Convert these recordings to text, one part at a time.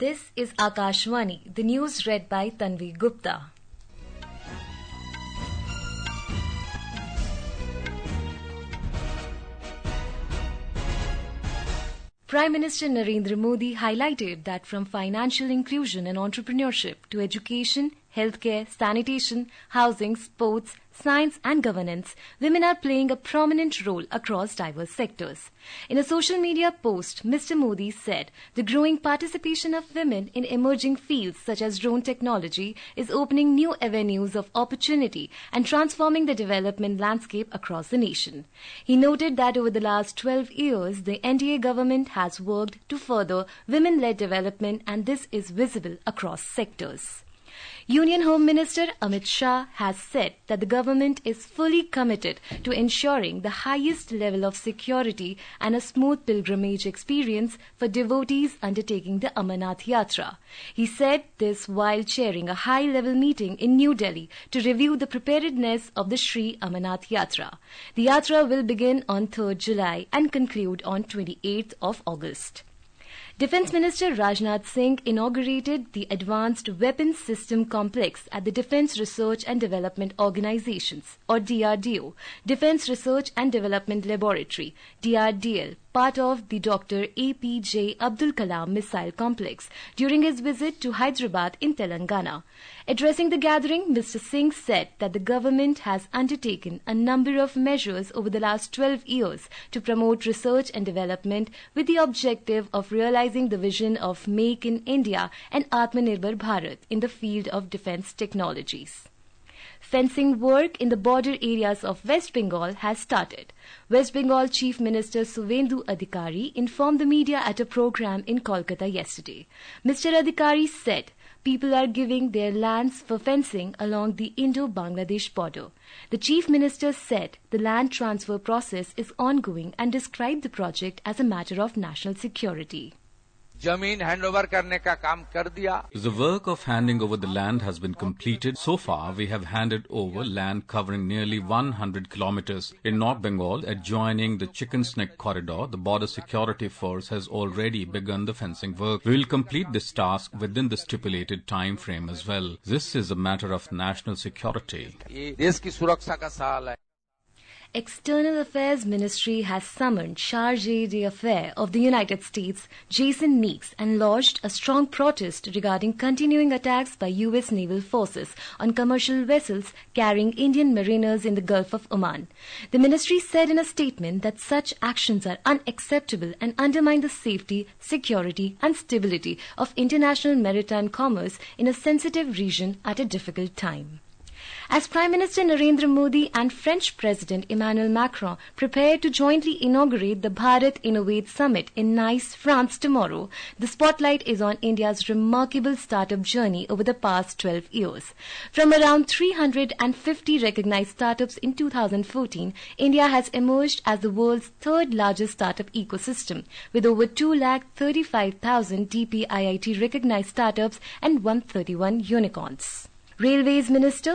This is Akashvani, the news read by Tanvi Gupta. Prime Minister Narendra Modi highlighted that from financial inclusion and entrepreneurship to education, healthcare, sanitation, housing, sports, science and governance, women are playing a prominent role across diverse sectors. In a social media post, Mr. Modi said the growing participation of women in emerging fields such as drone technology is opening new avenues of opportunity and transforming the development landscape across the nation. He noted that over the last 12 years, the NDA government has worked to further women-led development, and this is visible across sectors. Union Home Minister Amit Shah has said that the government is fully committed to ensuring the highest level of security and a smooth pilgrimage experience for devotees undertaking the Amarnath Yatra. He said this while chairing a high-level meeting in New Delhi to review the preparedness of the Sri Amarnath Yatra. The Yatra will begin on 3rd July and conclude on 28th of August. Defence Minister Rajnath Singh inaugurated the Advanced Weapons System Complex at the Defence Research and Development Organizations, or DRDO, Defence Research and Development Laboratory, DRDL, part of the Dr. APJ Abdul Kalam Missile Complex, during his visit to Hyderabad in Telangana. Addressing the gathering, Mr. Singh said that the government has undertaken a number of measures over the last 12 years to promote research and development with the objective of realizing the vision of Make in India and Atmanirbhar Bharat in the field of defence technologies. Fencing work in the border areas of West Bengal has started. West Bengal Chief Minister Suvendu Adhikari informed the media at a program in Kolkata yesterday. Mr. Adhikari said people are giving their lands for fencing along the Indo-Bangladesh border. The Chief Minister said the land transfer process is ongoing and described the project as a matter of national security. जमीन handover करने का काम कर दिया. The work of handing over the land has been completed. So far, we have handed over land covering nearly 100 kilometers. In North Bengal, adjoining the Chicken Snake Corridor, the Border Security Force has already begun the fencing work. We will complete this task within the stipulated time frame as well. This is a matter of national security. ये देश की सुरक्षा का सवाल है. External Affairs Ministry has summoned Chargé d'Affaires of the United States, Jason Meeks, and lodged a strong protest regarding continuing attacks by U.S. naval forces on commercial vessels carrying Indian mariners in the Gulf of Oman. The ministry said in a statement that such actions are unacceptable and undermine the safety, security, and stability of international maritime commerce in a sensitive region at a difficult time. As Prime Minister Narendra Modi and French President Emmanuel Macron prepare to jointly inaugurate the Bharat Innovate Summit in Nice, France tomorrow, the spotlight is on India's remarkable startup journey over the past 12 years. From around 350 recognized startups in 2014, India has emerged as the world's third largest startup ecosystem, with over 235,000 DPIIT recognized startups and 131 unicorns. Railways Minister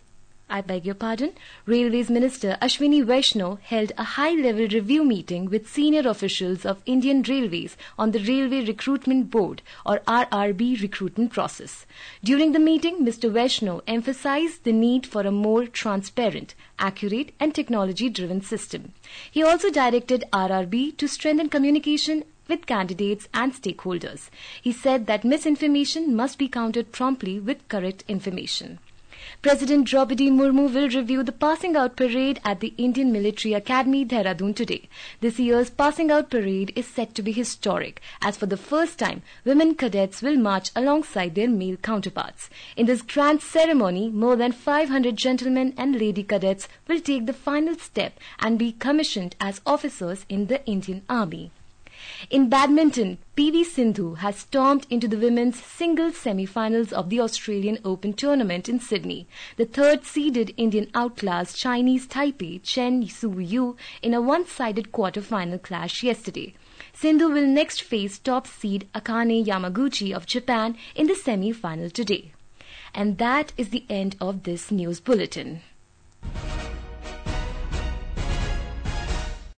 Ashwini Vaishnaw held a high-level review meeting with senior officials of Indian Railways on the Railway Recruitment Board or RRB recruitment process. During the meeting, Mr. Vaishnaw emphasized the need for a more transparent, accurate and technology-driven system. He also directed RRB to strengthen communication with candidates and stakeholders. He said that misinformation must be countered promptly with correct information. President Draupadi Murmu will review the Passing Out Parade at the Indian Military Academy, Dehradun today. This year's Passing Out Parade is set to be historic, as for the first time, women cadets will march alongside their male counterparts. In this grand ceremony, more than 500 gentlemen and lady cadets will take the final step and be commissioned as officers in the Indian Army. In badminton, PV Sindhu has stormed into the women's singles semi-finals of the Australian Open tournament in Sydney. The third-seeded Indian outclassed Chinese Taipei Chen Su-yu in a one-sided quarter-final clash yesterday. Sindhu will next face top seed Akane Yamaguchi of Japan in the semi-final today. And that is the end of this news bulletin.